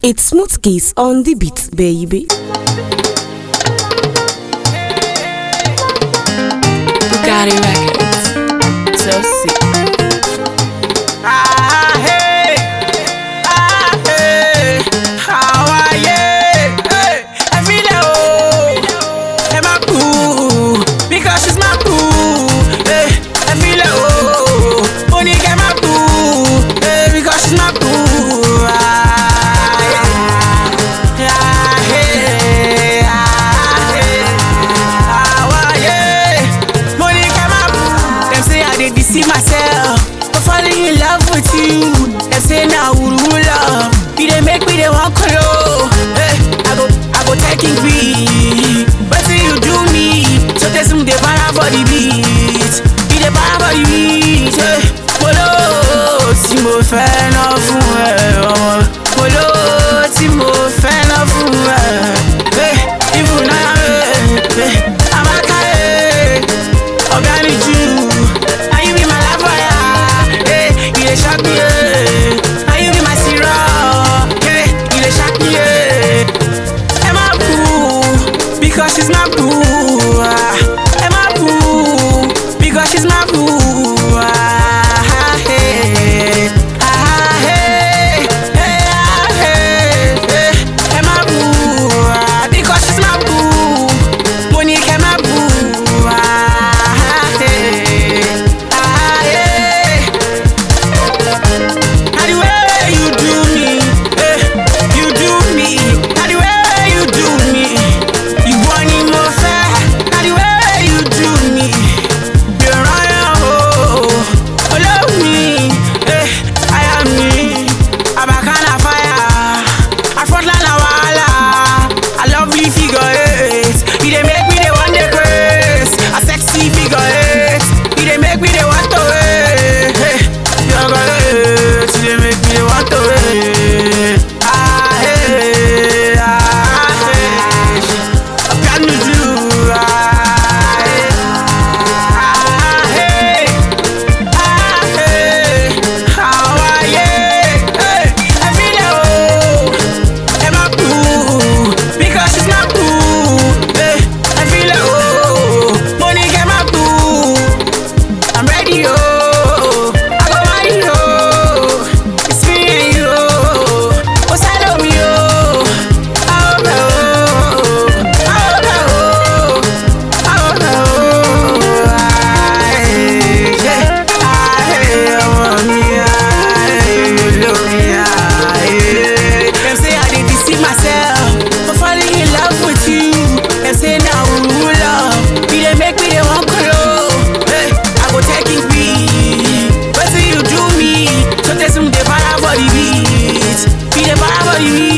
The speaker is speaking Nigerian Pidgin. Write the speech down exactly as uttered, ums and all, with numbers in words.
It's Smooth Keys on the beat, baby. Bugatti Records. So sick. Ah, hey. Ah, hey. How are you? Hey. I feel it, oh. And my boo. Because she's my boo. Hey. I feel it, oh. Money get my boo. Hey. Because she's my boo. Ah, yeah. Ah, hey. Ah, hey. How are you? Money get my boo. Them say I did deceive myself. Falling in love with you. They say now who love. You they make me they want color. Hey, I go, I go taking free. But see you do me. So there's some they para for the beat. You they para for the beat. Hey, polo, si mo fẹ́ lọ fún ẹ. Polo, si mo fẹ́ lọ fún ẹ. Hey, even now, hey, I'm a guy. Organic you. Shock me, yeah. Are you in my syrup? Yeah, you dey shock me, yeah. Am I boo? Because she's my boo. Am I boo? Because she's my boo. Ah, hey, ah, hey, hey, ah, hey, hey. Am I boo? Because she's my boo. Monique, am I boo? Ah, hey, ah, hey. How the way you do me, eh, you do me. How the way you do me, you want me more fair. How the way you do me, you run your hoe. Oh, love me, eh, I am me. I'm a kind of fire. I front line a walla. I lovely figure eight. You they make me the one they grace. A sexy figure eight. You they make me the one to wait. Hey, you're good. They make me want to wait. Ah, hey, ah, hey. What can you do? Ah, hey, ah, hey, ah, hey. How are you? Hey, I feel it, oh. Am I boo? Because she's my boo. Hey, I feel it, oh. Money get my boo. I'm ready, oh. I go marry, oh. It's me and you. What's that of you? Oh no, oh no, oh no. I, yeah, I want me, I love me, I. Them say I did deceive myself for falling in love with you. Them say now who love. You they make me they want color. Hey, I go taking free. But see you do me. So there's some they para for the beat. Be the para for the beat.